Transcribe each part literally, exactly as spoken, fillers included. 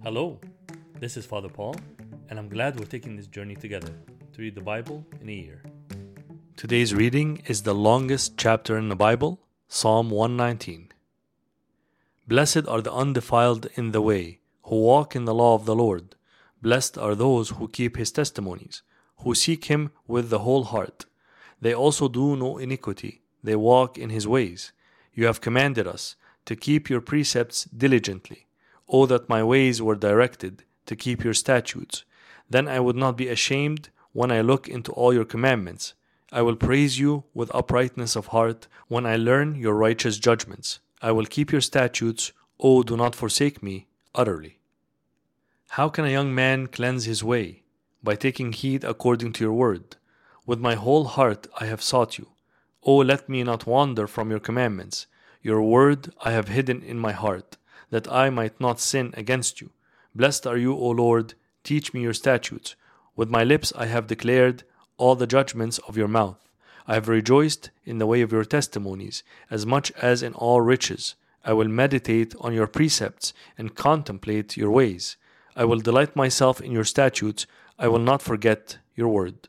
Hello, this is Father Paul, and I'm glad we're taking this journey together to read the Bible in a year. Today's reading is the longest chapter in the Bible, Psalm one nineteen. Blessed are the undefiled in the way, who walk in the law of the Lord. Blessed are those who keep his testimonies, who seek him with the whole heart. They also do no iniquity, they walk in his ways. You have commanded us to keep your precepts diligently. Oh, that my ways were directed to keep your statutes. Then I would not be ashamed when I look into all your commandments. I will praise you with uprightness of heart when I learn your righteous judgments. I will keep your statutes. Oh, do not forsake me utterly. How can a young man cleanse his way? By taking heed according to your word. With my whole heart I have sought you. Oh, let me not wander from your commandments. Your word I have hidden in my heart, that I might not sin against you. Blessed are you, O Lord, teach me your statutes. With my lips I have declared all the judgments of your mouth. I have rejoiced in the way of your testimonies, as much as in all riches. I will meditate on your precepts and contemplate your ways. I will delight myself in your statutes. I will not forget your word.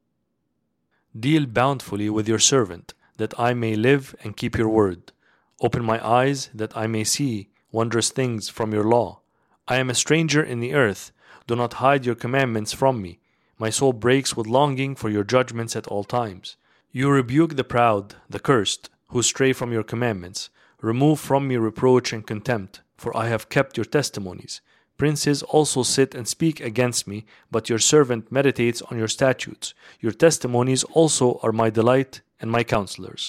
Deal bountifully with your servant, that I may live and keep your word. Open my eyes, that I may see wondrous things from your law. I am a stranger in the earth. Do not hide your commandments from me. My soul breaks with longing for your judgments at all times. You rebuke the proud, the cursed, who stray from your commandments. Remove from me reproach and contempt, for I have kept your testimonies. Princes also sit and speak against me, but your servant meditates on your statutes. Your testimonies also are my delight and my counselors.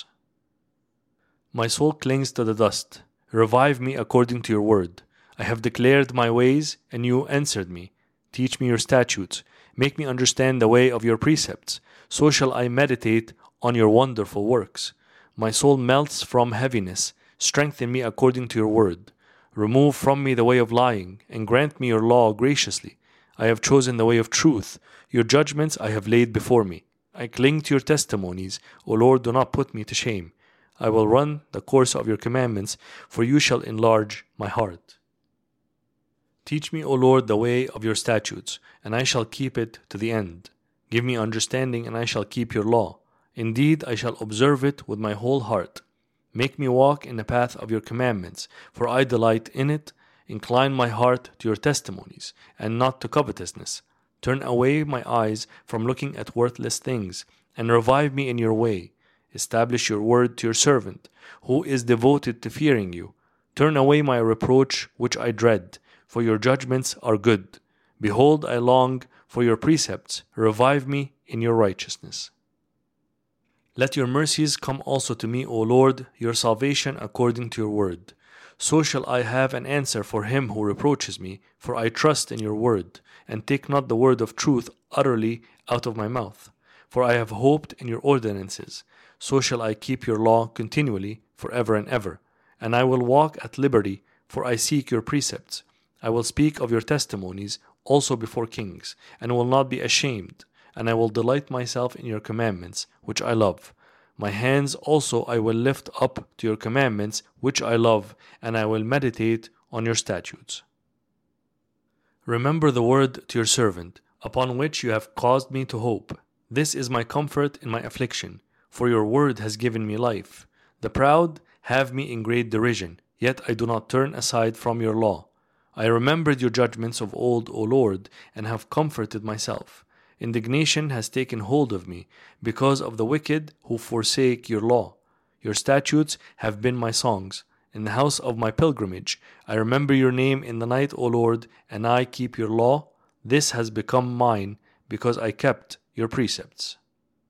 My soul clings to the dust. Revive me according to your word. I have declared my ways, and you answered me. Teach me your statutes. Make me understand the way of your precepts. So shall I meditate on your wonderful works. My soul melts from heaviness. Strengthen me according to your word. Remove from me the way of lying, and grant me your law graciously. I have chosen the way of truth. Your judgments I have laid before me. I cling to your testimonies. O Lord, do not put me to shame. I will run the course of your commandments, for you shall enlarge my heart. Teach me, O Lord, the way of your statutes, and I shall keep it to the end. Give me understanding, and I shall keep your law. Indeed, I shall observe it with my whole heart. Make me walk in the path of your commandments, for I delight in it. Incline my heart to your testimonies, and not to covetousness. Turn away my eyes from looking at worthless things, and revive me in your way. Establish your word to your servant, who is devoted to fearing you. Turn away my reproach which I dread, for your judgments are good. Behold, I long for your precepts. Revive me in your righteousness. Let your mercies come also to me, O Lord, your salvation according to your word. So shall I have an answer for him who reproaches me, for I trust in your word, and take not the word of truth utterly out of my mouth. For I have hoped in your ordinances. So shall I keep your law continually, forever and ever. And I will walk at liberty, for I seek your precepts. I will speak of your testimonies also before kings, and will not be ashamed. And I will delight myself in your commandments, which I love. My hands also I will lift up to your commandments, which I love, and I will meditate on your statutes. Remember the word to your servant, upon which you have caused me to hope. This is my comfort in my affliction, for your word has given me life. The proud have me in great derision, yet I do not turn aside from your law. I remembered your judgments of old, O Lord, and have comforted myself. Indignation has taken hold of me, because of the wicked who forsake your law. Your statutes have been my songs. In the house of my pilgrimage, I remember your name in the night, O Lord, and I keep your law. This has become mine, because I kept your precepts.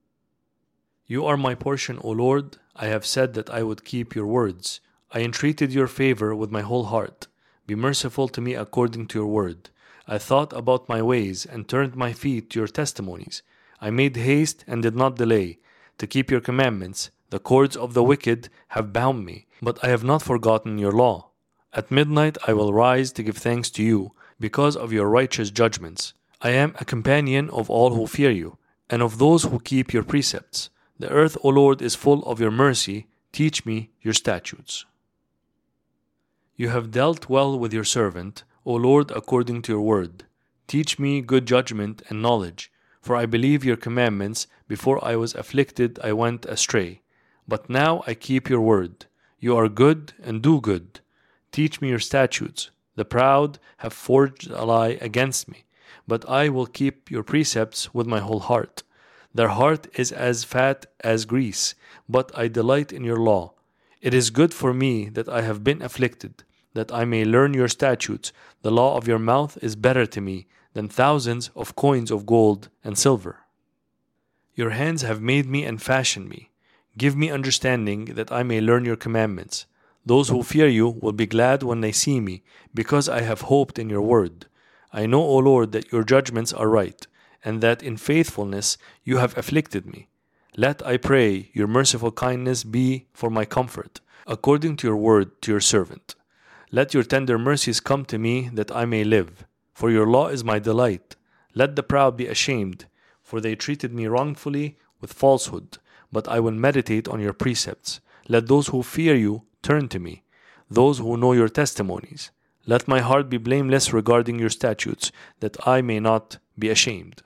You are my portion, O Lord. I have said that I would keep your words. I entreated your favor with my whole heart. Be merciful to me according to your word. I thought about my ways and turned my feet to your testimonies. I made haste and did not delay to keep your commandments. The cords of the wicked have bound me, but I have not forgotten your law. At midnight I will rise to give thanks to you because of your righteous judgments. I am a companion of all who fear you, and of those who keep your precepts. The earth, O Lord, is full of your mercy. Teach me your statutes. You have dealt well with your servant. O Lord, according to your word. Teach me good judgment and knowledge, for I believe your commandments. Before I was afflicted, I went astray. But now I keep your word. You are good and do good. Teach me your statutes. The proud have forged a lie against me, but I will keep your precepts with my whole heart. Their heart is as fat as grease, but I delight in your law. It is good for me that I have been afflicted, that I may learn your statutes. The law of your mouth is better to me than thousands of coins of gold and silver. Your hands have made me and fashioned me. Give me understanding that I may learn your commandments. Those who fear you will be glad when they see me, because I have hoped in your word. I know, O Lord, that your judgments are right, and that in faithfulness you have afflicted me. Let, I pray, your merciful kindness be for my comfort, according to your word to your servant. Let your tender mercies come to me, that I may live. For your law is my delight. Let the proud be ashamed, for they treated me wrongfully with falsehood. But I will meditate on your precepts. Let those who fear you turn to me, those who know your testimonies. Let my heart be blameless regarding your statutes, that I may not be ashamed.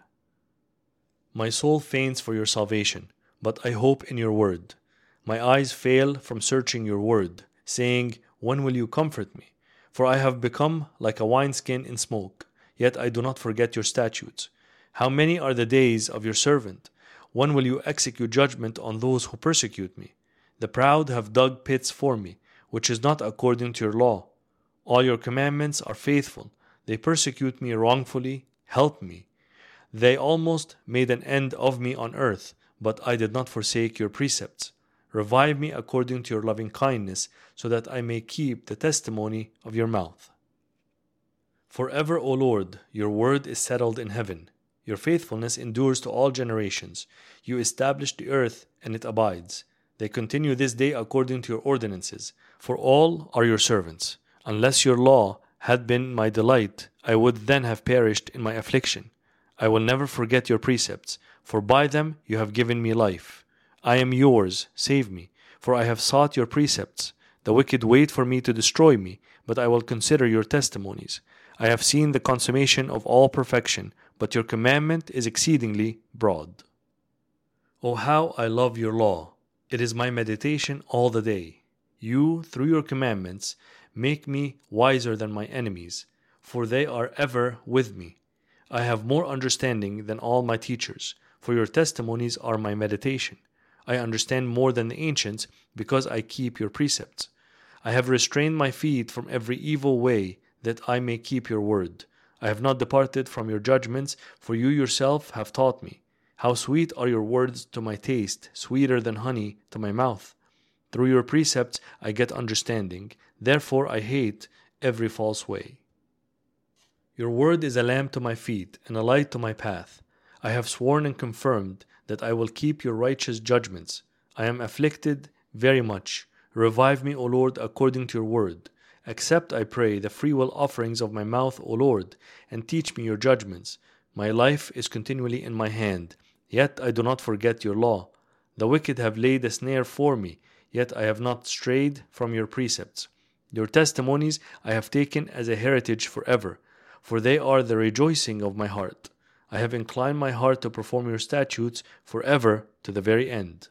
My soul faints for your salvation, but I hope in your word. My eyes fail from searching your word, saying, when will you comfort me? For I have become like a wineskin in smoke, yet I do not forget your statutes. How many are the days of your servant? When will you execute judgment on those who persecute me? The proud have dug pits for me, which is not according to your law. All your commandments are faithful. They persecute me wrongfully. Help me. They almost made an end of me on earth, but I did not forsake your precepts. Revive me according to your loving kindness, so that I may keep the testimony of your mouth. Forever, O Lord, your word is settled in heaven. Your faithfulness endures to all generations. You established the earth, and it abides. They continue this day according to your ordinances, for all are your servants. Unless your law had been my delight, I would then have perished in my affliction. I will never forget your precepts, for by them you have given me life. I am yours, save me, for I have sought your precepts. The wicked wait for me to destroy me, but I will consider your testimonies. I have seen the consummation of all perfection, but your commandment is exceedingly broad. Oh, how I love your law! It is my meditation all the day. You, through your commandments, make me wiser than my enemies, for they are ever with me. I have more understanding than all my teachers, for your testimonies are my meditation. I understand more than the ancients, because I keep your precepts. I have restrained my feet from every evil way, that I may keep your word. I have not departed from your judgments, for you yourself have taught me. How sweet are your words to my taste, sweeter than honey to my mouth. Through your precepts I get understanding, therefore I hate every false way. Your word is a lamp to my feet, and a light to my path. I have sworn and confirmed that I will keep your righteous judgments. I am afflicted very much. Revive me, O Lord, according to your word. Accept, I pray, the freewill offerings of my mouth, O Lord, and teach me your judgments. My life is continually in my hand, yet I do not forget your law. The wicked have laid a snare for me, yet I have not strayed from your precepts. Your testimonies I have taken as a heritage forever, for they are the rejoicing of my heart. I have inclined my heart to perform your statutes forever to the very end.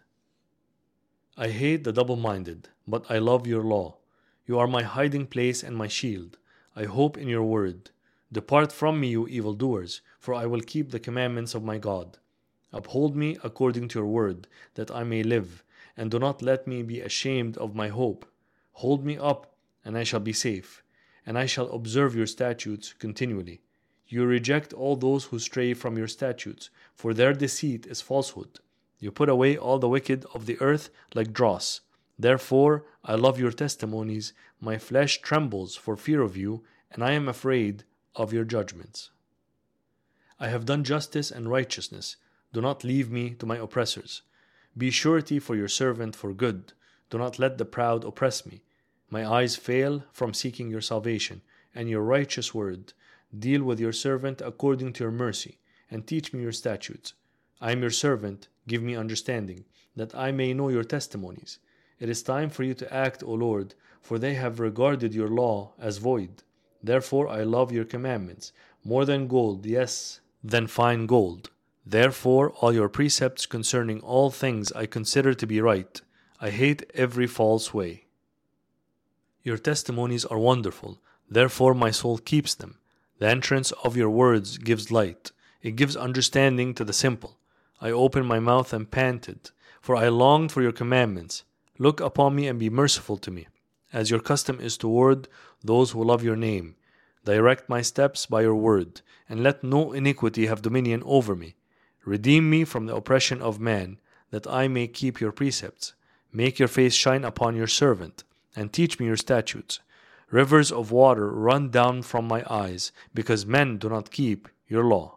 I hate the double-minded, but I love your law. You are my hiding place and my shield. I hope in your word. Depart from me, you evildoers, for I will keep the commandments of my God. Uphold me according to your word, that I may live, and do not let me be ashamed of my hope. Hold me up, and I shall be safe, and I shall observe your statutes continually. You reject all those who stray from your statutes, for their deceit is falsehood. You put away all the wicked of the earth like dross. Therefore I love your testimonies. My flesh trembles for fear of you, and I am afraid of your judgments. I have done justice and righteousness. Do not leave me to my oppressors. Be surety for your servant for good. Do not let the proud oppress me. My eyes fail from seeking your salvation and your righteous word. Deal with your servant according to your mercy, and teach me your statutes. I am your servant. Give me understanding, that I may know your testimonies. It is time for you to act, O Lord, for they have regarded your law as void. Therefore I love your commandments, more than gold, yes, than fine gold. Therefore all your precepts concerning all things I consider to be right. I hate every false way. Your testimonies are wonderful, therefore my soul keeps them. The entrance of your words gives light. It gives understanding to the simple. I opened my mouth and panted, for I longed for your commandments. Look upon me and be merciful to me, as your custom is toward those who love your name. Direct my steps by your word, and let no iniquity have dominion over me. Redeem me from the oppression of man, that I may keep your precepts. Make your face shine upon your servant, and teach me your statutes. Rivers of water run down from my eyes, because men do not keep your law.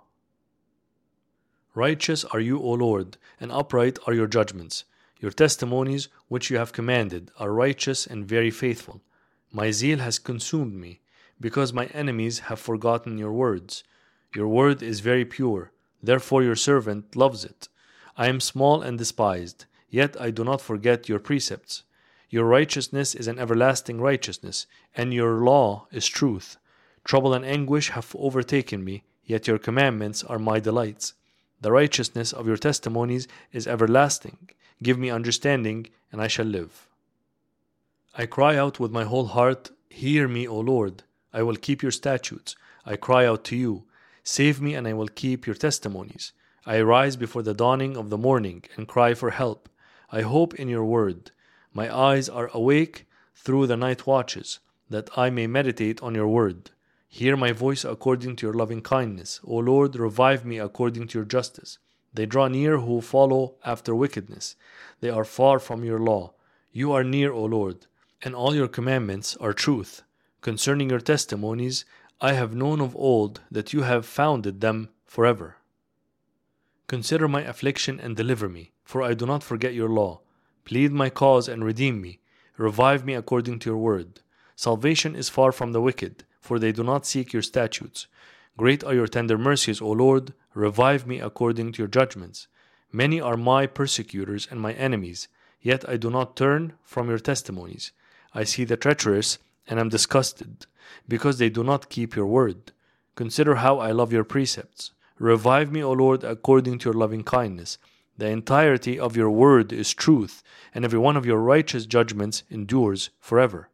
Righteous are you, O Lord, and upright are your judgments. Your testimonies, which you have commanded, are righteous and very faithful. My zeal has consumed me, because my enemies have forgotten your words. Your word is very pure, therefore your servant loves it. I am small and despised, yet I do not forget your precepts. Your righteousness is an everlasting righteousness, and your law is truth. Trouble and anguish have overtaken me, yet your commandments are my delights. The righteousness of your testimonies is everlasting. Give me understanding, and I shall live. I cry out with my whole heart, hear me, O Lord. I will keep your statutes. I cry out to you. Save me, and I will keep your testimonies. I rise before the dawning of the morning and cry for help. I hope in your word. My eyes are awake through the night watches, that I may meditate on your word. Hear my voice according to your loving kindness. O Lord, revive me according to your justice. They draw near who follow after wickedness. They are far from your law. You are near, O Lord, and all your commandments are truth. Concerning your testimonies, I have known of old that you have founded them forever. Consider my affliction and deliver me, for I do not forget your law. Plead my cause and redeem me. Revive me according to your word. Salvation is far from the wicked, for they do not seek your statutes. Great are your tender mercies, O Lord. Revive me according to your judgments. Many are my persecutors and my enemies, yet I do not turn from your testimonies. I see the treacherous and am disgusted, because they do not keep your word. Consider how I love your precepts. Revive me, O Lord, according to your loving kindness. The entirety of your word is truth, and every one of your righteous judgments endures forever.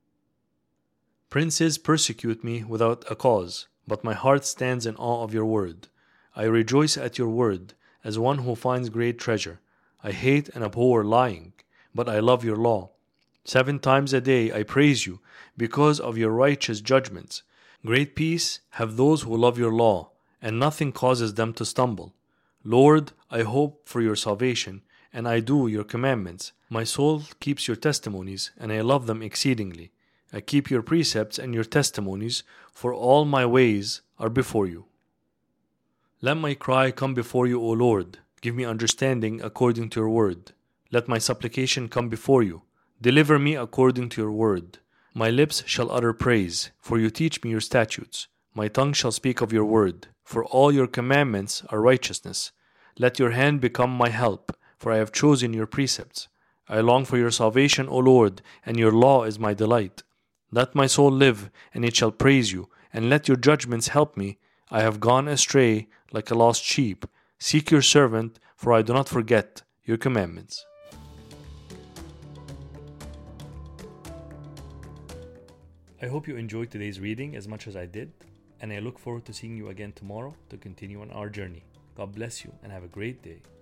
Princes persecute me without a cause, but my heart stands in awe of your word. I rejoice at your word, as one who finds great treasure. I hate and abhor lying, but I love your law. Seven times a day I praise you, because of your righteous judgments. Great peace have those who love your law, and nothing causes them to stumble. Lord, I hope for your salvation, and I do your commandments. My soul keeps your testimonies, and I love them exceedingly. I keep your precepts and your testimonies, for all my ways are before you. Let my cry come before you, O Lord. Give me understanding according to your word. Let my supplication come before you. Deliver me according to your word. My lips shall utter praise, for you teach me your statutes. My tongue shall speak of your word, for all your commandments are righteousness. Let your hand become my help, for I have chosen your precepts. I long for your salvation, O Lord, and your law is my delight. Let my soul live, and it shall praise you, and let your judgments help me. I have gone astray like a lost sheep. Seek your servant, for I do not forget your commandments. I hope you enjoyed today's reading as much as I did, and I look forward to seeing you again tomorrow to continue on our journey. God bless you and have a great day.